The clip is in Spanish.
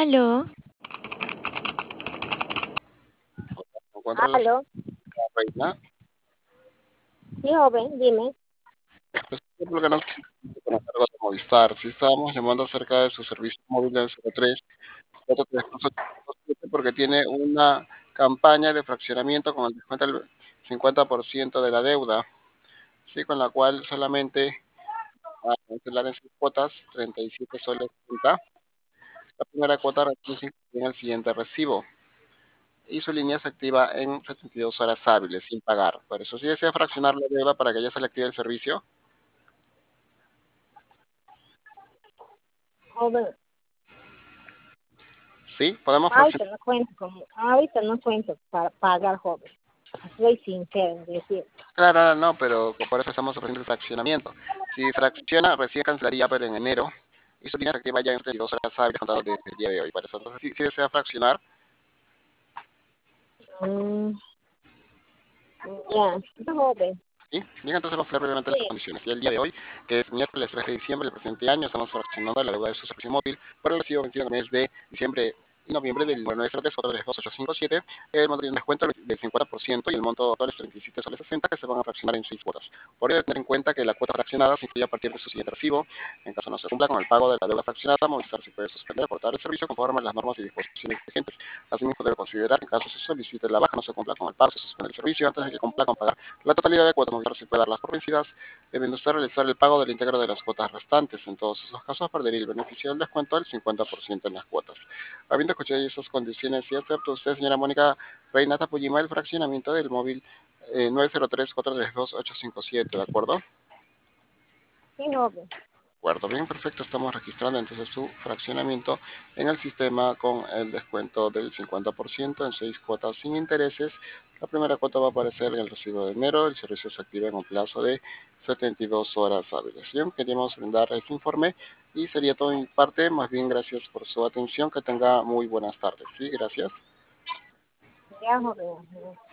Aló, Encuentra la Aló, reina. sí, joven, dime. Pues, por lo que nos con el cargo de Movistar. Sí, estábamos llamando acerca de su servicio móvil del 03 432 porque tiene una campaña de fraccionamiento con el descuento del 50% de la deuda, sí, con la cual solamente a cancelar en sus cuotas 37 soles 30. La primera cuota recién en el siguiente recibo y su línea se activa en 72 horas hábiles sin pagar. Por eso, si desea fraccionar la deuda para que ya se le active el servicio, Joven, sí, podemos fraccionar. ahorita no cuento para pagar, joven. Soy sincera en decir. Claro, no, pero por eso estamos ofreciendo el fraccionamiento. Si fracciona, recién cancelaría, pero en enero, y su línea se activa ya en 72 horas hábiles contado desde el día de hoy. Por eso, entonces, si desea fraccionar, Mm, ya, no, joven. ¿sí? Bien, entonces vamos a ver brevemente las Sí. condiciones. Y el día de hoy, que es miércoles 3 de diciembre del presente año, estamos fraccionando la deuda de su servicio móvil por el recibo vencido en el mes de diciembre y noviembre del 903-432-857. El monto tiene un descuento del 50% y el monto total es 37 soles 60 que se van a fraccionar en 6 cuotas. Por ello, tener en cuenta que la cuota fraccionada se incluye a partir de su siguiente recibo. En caso no se cumpla con el pago de la deuda fraccionada, Movistar se puede suspender o cortar el servicio conforme a las normas y disposiciones vigentes. Asimismo, debe considerar que en caso se solicite la baja, no se cumpla con el pago, se suspende el servicio antes de que cumpla con pagar la totalidad de cuotas. Movistar se puede darlas por vencidas, debiendo usted realizar el pago del íntegro de las cuotas restantes. En todos esos casos, perdería el beneficio del descuento del 50% en las cuotas. Habiendo escuchado esas condiciones, si acepta usted, señora Mónica Reinata Pujima, el fraccionamiento del móvil 903-432-857, ¿de acuerdo? Sí, joven. Acuerdo, bien, perfecto. Estamos registrando entonces su fraccionamiento en el sistema con el descuento del 50% en 6 cuotas sin intereses. La primera cuota va a aparecer en el recibo de enero. El servicio se activa en un plazo de 72 horas hábiles. Bien, queríamos brindar este informe y sería todo mi parte. Más bien, gracias por su atención. Que tenga muy buenas tardes. Sí, gracias. Ya, joven.